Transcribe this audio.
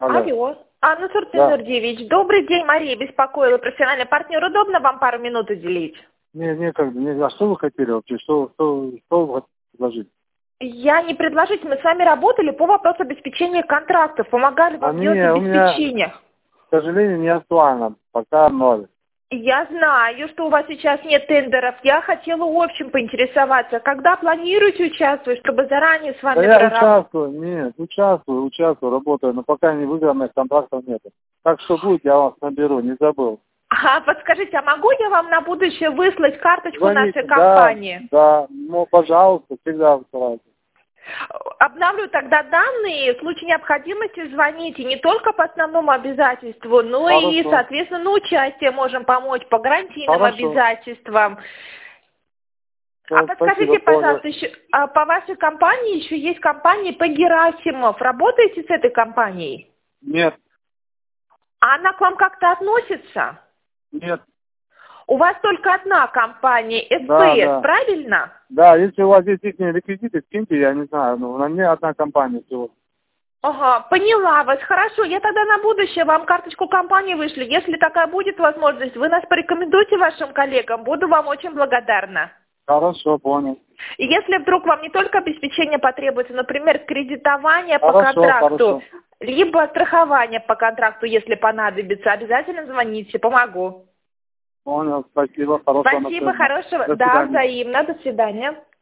Алло. Алло. Анна Да. Суртинурдевич, добрый день, Мария беспокоила. Профессиональный партнер, удобно вам пару минут уделить? Некогда. А что вы хотели вообще? Что вы хотите предложить? Я не предложить, мы с вами работали по вопросу обеспечения контрактов, помогали вам делать У меня, обеспечение. к сожалению, не актуально. Пока ноль. Я знаю, что у вас сейчас нет тендеров. Я хотела в общем поинтересоваться, когда планируете участвовать, чтобы заранее с вами Да я проработать? участвую, нет, участвую, работаю, но пока не выигранных контрактов нет. Так что будет, я вас наберу, не забыл. Подскажите, а могу я вам на будущее выслать карточку Звоните, нашей компании? да, ну, пожалуйста, всегда высылайте. Обновлю тогда данные, в случае необходимости звоните не только по основному обязательству, но и, Хорошо. соответственно, на участие можем помочь по гарантийным Хорошо. обязательствам. А Все, подскажите, спасибо, понял. пожалуйста, еще, по вашей компании еще есть компания по Герасимов. Работаете с этой компанией? Нет, А она к вам как-то относится? нет. У вас только одна компания, Да, СПС, да. правильно? Да, если у вас есть их реквизиты, скиньте, я не знаю, ну, на мне одна компания всего. Ага, поняла вас. Хорошо, я тогда на будущее вам карточку компании вышлю. Если такая будет возможность, вы нас порекомендуйте вашим коллегам. Буду вам очень благодарна. Хорошо, понял. И если вдруг вам не только обеспечение потребуется, например, кредитование по Хорошо, контракту, хорошо. либо страхование по контракту, если понадобится, обязательно звоните, помогу. Понял, спасибо, хорошего Спасибо, настроения. хорошего. До Да, свидания. взаимно. До свидания.